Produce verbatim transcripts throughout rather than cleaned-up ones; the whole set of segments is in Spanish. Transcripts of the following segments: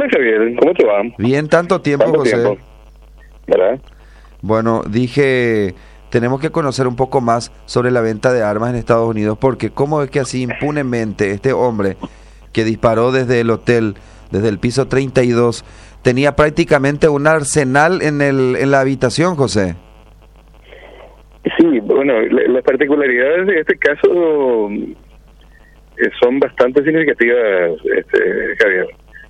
Hola Javier, ¿cómo te va? Bien, tanto tiempo, ¿Cuánto José. tiempo? ¿Verdad? Bueno, dije, tenemos que conocer un poco más sobre la venta de armas en Estados Unidos, porque cómo es que así impunemente este hombre que disparó desde el hotel, desde el piso treinta y dos, tenía prácticamente un arsenal en el en la habitación, José. Sí, bueno, la- las particularidades de este caso eh, son bastante significativas, este, Javier,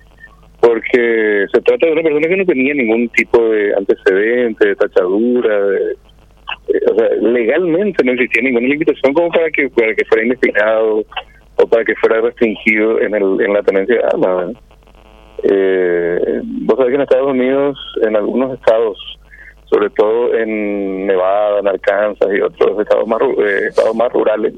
porque se trata de una persona que no tenía ningún tipo de antecedente, de tachadura, de, eh, o sea, legalmente no existía ninguna limitación como para que para que fuera investigado o para que fuera restringido en el en la tenencia de armas, ¿verdad? Eh, vos sabés que en Estados Unidos, en algunos estados, sobre todo en Nevada, en Arkansas y otros estados más ru- eh, estados más rurales,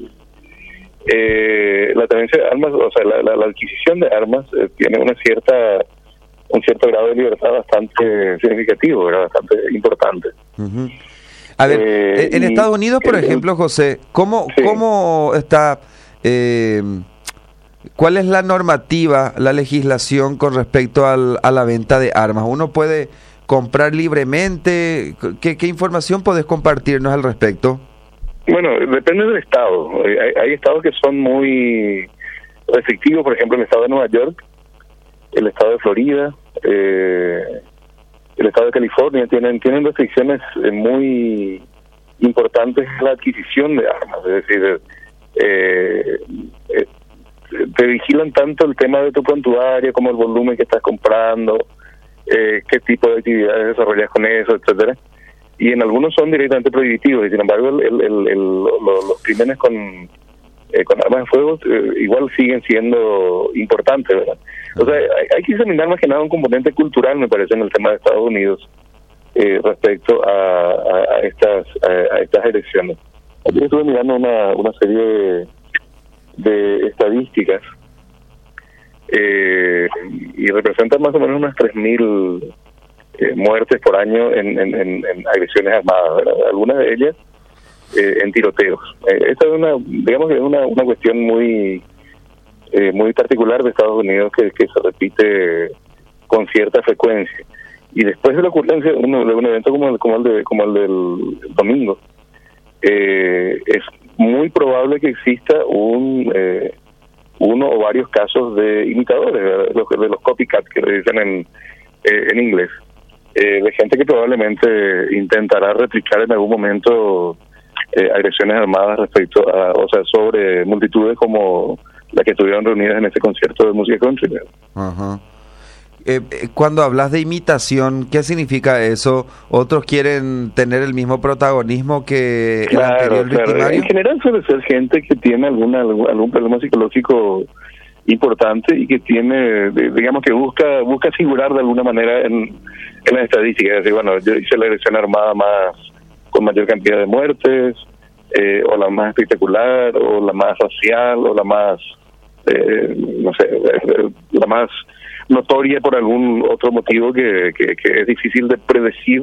eh, la tenencia de armas, o sea, la, la, la adquisición de armas eh, tiene una cierta un cierto grado de libertad bastante significativo, ¿verdad? Bastante importante. Ujú. A ver, Eh, en en y Estados Unidos, por el- el- ejemplo, José, ¿cómo, Sí. cómo está, eh, cuál es la normativa, la legislación con respecto al, a la venta de armas? ¿Uno puede comprar libremente? ¿Qué, qué información podés compartirnos al respecto? Bueno, depende del estado. Eh, Hay, hay estados que son muy restrictivos, por ejemplo, el estado de Nueva York, el estado de Florida, eh, el estado de California, tienen tienen restricciones eh, muy importantes en la adquisición de armas. Es decir, eh, eh, te vigilan tanto el tema de tu prontuario como el volumen que estás comprando, eh, qué tipo de actividades desarrollas con eso, etcétera. Y en algunos son directamente prohibitivos, y sin embargo el, el, el, el- lo- lo- los crímenes con eh, con armas de fuego eh, igual siguen siendo importantes, ¿verdad? O sea, hay, hay que examinar más que nada un componente cultural, me parece, en el tema de Estados Unidos eh, respecto a, a, a estas a, a estas elecciones. Aquí estuve mirando una, una serie de, de estadísticas eh, y representan más o menos unas tres mil eh, muertes por año en, en, en, en agresiones armadas, ¿verdad? Algunas de ellas eh, en tiroteos. Eh, esta es una, digamos que es una, una cuestión muy eh, muy particular de Estados Unidos que, que se repite con cierta frecuencia. Y después de la ocurrencia de un, de un evento como el, como el, de, como el del domingo, eh, es muy probable que exista un eh, uno o varios casos de imitadores, ¿verdad? Los, de los copycat que le dicen en, eh, en inglés, eh, de gente que probablemente intentará replicar en algún momento eh, agresiones armadas respecto a, o sea, sobre multitudes como la que estuvieron reunidas en ese concierto de música country, ¿verdad? Ajá. Eh, eh, cuando hablas de imitación, ¿qué significa eso? ¿Otros quieren tener el mismo protagonismo que el Claro, anterior claro. victimario? En general suele ser gente que tiene alguna algún, algún problema psicológico importante y que tiene, de- digamos que busca busca figurar de alguna manera en, en las estadísticas. Es decir, bueno, yo hice la agresión armada más con mayor cantidad de muertes, eh, o la más espectacular, o la más racial, o la más, eh, no sé, eh, la más notoria por algún otro motivo que, que, que es difícil de predecir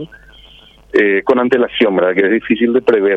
eh, con antelación, ¿verdad? Que es difícil de prever.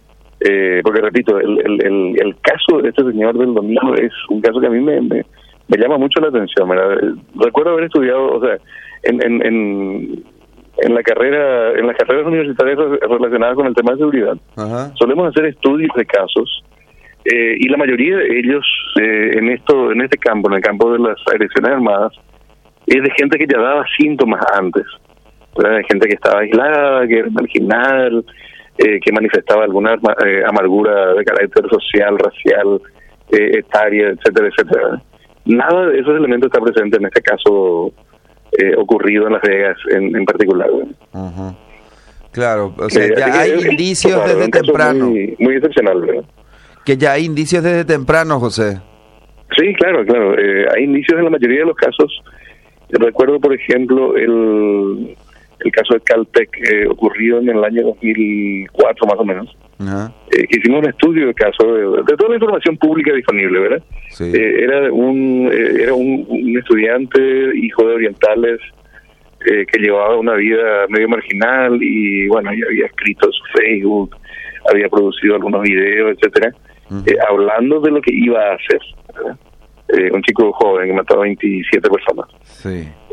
Eh, porque repito, el, el, el, el caso de este señor del domingo es un caso que a mí me, me, me llama mucho la atención, ¿verdad? Recuerdo haber estudiado, o sea, en, en, en, en la carrera, en las carreras universitarias relacionadas con el tema de seguridad, Ajá. solemos hacer estudios de casos eh, y la mayoría de ellos eh, en esto, en este campo, en el campo de las agresiones armadas, es de gente que ya daba síntomas antes, ¿verdad? De gente que estaba aislada, que era marginal, eh, que manifestaba alguna arma, eh, amargura de carácter social, racial, eh, etaria, etcétera, etcétera. Nada de esos elementos está presente en este caso eh, ocurrido en Las Vegas en, en particular. Ajá. Claro, o sea, Eh, así ya que hay es- indicios claro, es desde un caso temprano. Muy, muy excepcional, ¿verdad? Que ya hay indicios desde temprano, José. Sí, claro, claro. Eh, hay indicios en la mayoría de los casos. Recuerdo, por ejemplo, el, el caso de Caltech eh, ocurrido en el año dos mil cuatro, más o menos. Ajá. Eh, que hicimos un estudio de caso de, de toda la información pública disponible, ¿verdad? Sí. Eh, era un eh, era un, un estudiante, hijo de orientales, eh, que llevaba una vida medio marginal y, bueno, y había escrito en su Facebook, había producido algunos videos, etcétera, Ujú. eh, hablando de lo que iba a hacer, ¿verdad? Eh, un chico joven que mató a veintisiete personas. Sí.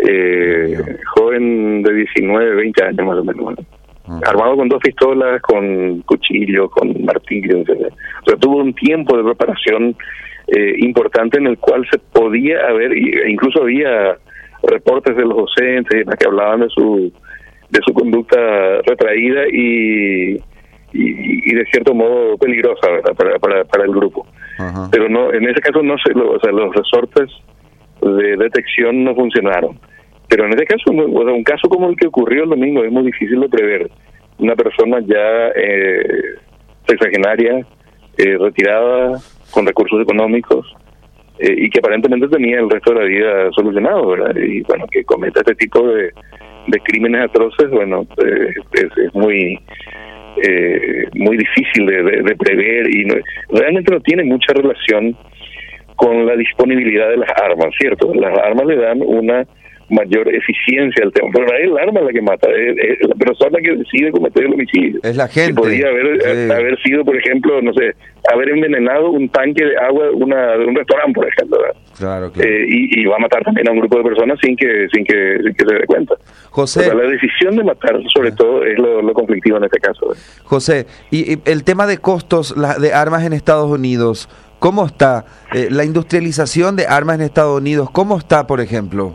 eh, joven de diecinueve, veinte años más o menos, uh-huh. armado con dos pistolas, con cuchillos, con martillo, etcétera. O sea, tuvo un tiempo de preparación eh, importante en el cual se podía haber, e incluso había reportes de los docentes que hablaban de su de su conducta retraída y, y, y de cierto modo peligrosa, ¿verdad? Para, para, para el grupo. Uh-huh. Pero no, en ese caso no se, lo, o sea, los resortes de detección no funcionaron. Pero en ese caso, o sea, un caso como el que ocurrió el domingo es muy difícil de prever. Una persona ya eh, sexagenaria, eh, retirada, con recursos económicos, eh, y que aparentemente tenía el resto de la vida solucionado, ¿verdad? Y bueno, que cometa este tipo de, de crímenes atroces, bueno, eh, es, es muy eh, muy difícil de, de, de prever y no, realmente no tiene mucha relación con la disponibilidad de las armas, ¿cierto? Las armas le dan una mayor eficiencia al tema, pero no es el arma la que mata, es, es la persona que decide cometer el homicidio. Es la gente. Que podría haber, sí. haber sido, por ejemplo, no sé, haber envenenado un tanque de agua de, una, de un restaurante, por ejemplo, ¿verdad? Claro, claro. Eh, y, y va a matar también a un grupo de personas sin que sin que, sin que se dé cuenta. José, o sea, la decisión de matar, sobre todo, es lo, lo conflictivo en este caso. ¿verdad? José, y, y el tema de costos la, de armas en Estados Unidos, ¿cómo está? Eh, la industrialización de armas en Estados Unidos, ¿cómo está, por ejemplo?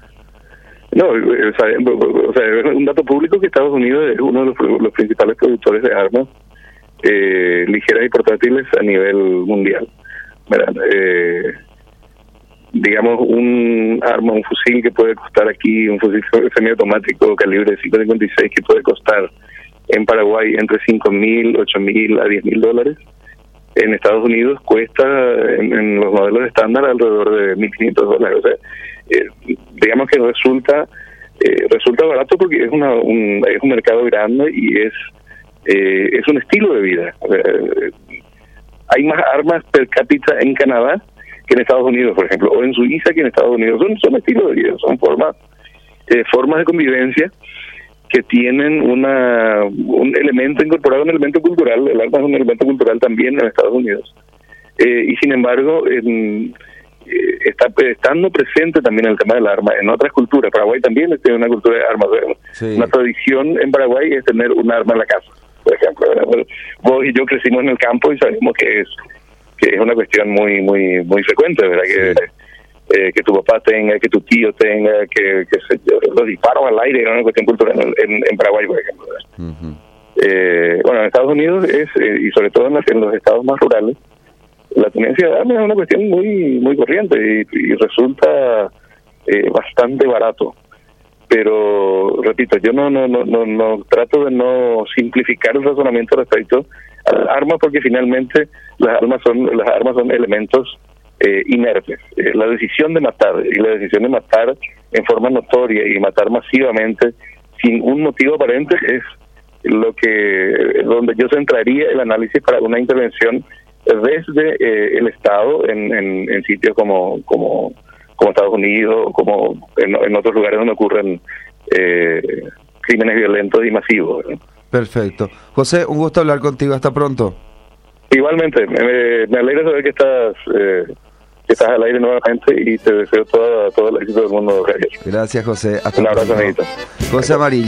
No, o sea, o sea, es un dato público que Estados Unidos es uno de los, los principales productores de armas eh, ligeras y portátiles a nivel mundial. ¿verdad? Eh, digamos, un arma, un fusil que puede costar aquí, un fusil semiautomático calibre cinco cincuenta y seis que puede costar en Paraguay entre cinco mil, ocho mil a diez mil dólares. En Estados Unidos cuesta, en, en los modelos estándar, alrededor de mil quinientos dólares. O sea, eh, digamos que resulta eh, resulta barato porque es una un, es un mercado grande y es eh, es un estilo de vida. O sea, eh, hay más armas per cápita en Canadá que en Estados Unidos, por ejemplo, o en Suiza que en Estados Unidos. Son, son estilos de vida, son formas eh, formas de convivencia que tienen una un elemento incorporado, un elemento cultural. El arma es un elemento cultural también en Estados Unidos. Eh, y sin embargo, en, eh, está estando presente también el tema del arma en otras culturas. Paraguay también tiene una cultura de armas. Sí. Una tradición en Paraguay es tener un arma en la casa, por ejemplo. ¿verdad? Vos y yo crecimos en el campo y sabemos que es que es una cuestión muy muy muy frecuente, ¿verdad? Que sí. Eh, que tu papá tenga, que tu tío tenga, que, que se, los disparos al aire es una cuestión cultural en, en Paraguay, por ejemplo. Uh-huh. eh, bueno, en Estados Unidos es, eh, y sobre todo en, las, en los estados más rurales, la tenencia de armas es una cuestión muy muy corriente y, y resulta eh, bastante barato. Pero, repito, yo no, no no no no trato de no simplificar el razonamiento respecto a las armas porque finalmente las armas son las armas son elementos Eh, inertes. Eh, la decisión de matar y la decisión de matar en forma notoria y matar masivamente sin un motivo aparente es lo que donde yo centraría el análisis para una intervención desde eh, el Estado en, en, en sitios como como como Estados Unidos, como en, en otros lugares donde ocurren eh, crímenes violentos y masivos, ¿no? Perfecto. José, un gusto hablar contigo. Hasta pronto. Igualmente, me, me alegra saber que estás eh, que estás al aire nuevamente y te deseo toda, todo el éxito del mundo. Gracias, José. Hasta un abrazo, amiguito. José Amarillo.